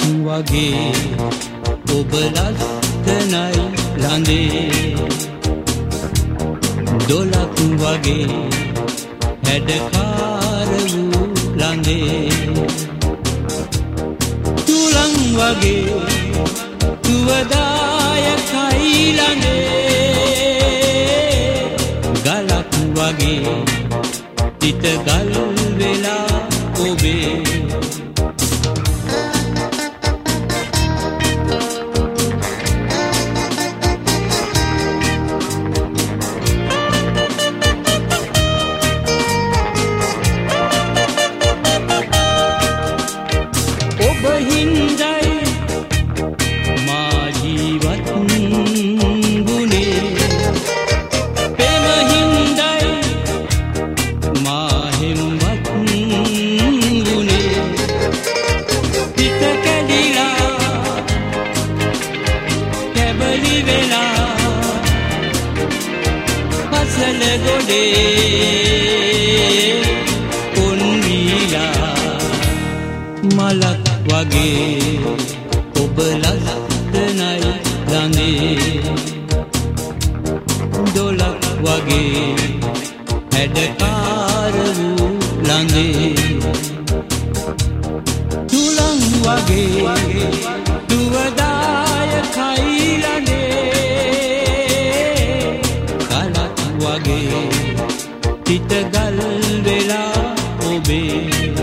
වගේ ඔබ ලස්සනයි ළඟේ දොලක් වගේ හැඩකාර වූ ළඟේ තුලං වගේ සුවදායකයි ළඟේ ගලක් වගේ තිත ගල් වෙලා ඔබේ මලක් වගේ ඔබ ලස්සනයි ළඟේ දොලක් වගේ හැඩකාර වූ ළඟේ තුලං වගේ දුවදායකයි ළඟේ කලක් වගේ තිත ගල් වෙලා ඔබේ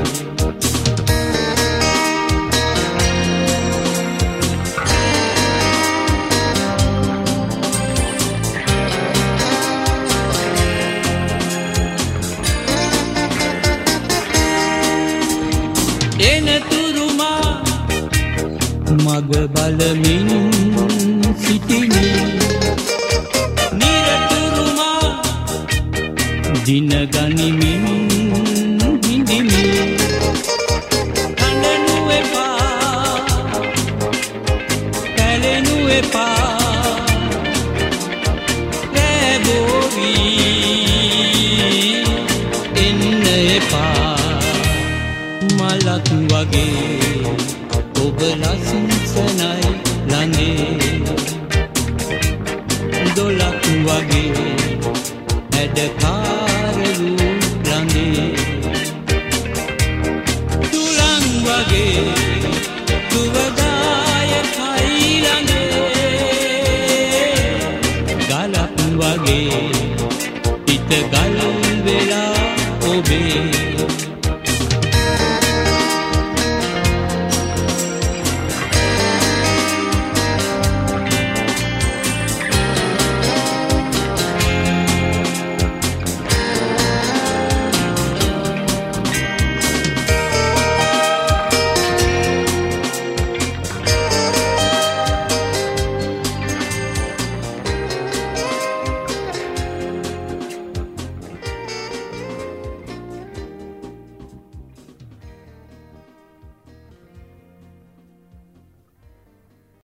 මග බලමින් සිටිමි නිරතුරුමා දින ගනිමින් හිඳිමි කඳනු එපා පැලෙනු එපා රැබෝවී එන්න එපා මලක් වගේ ඔබ ලස්සනයි ළඟේ දොලක් වගේ හැඩකාර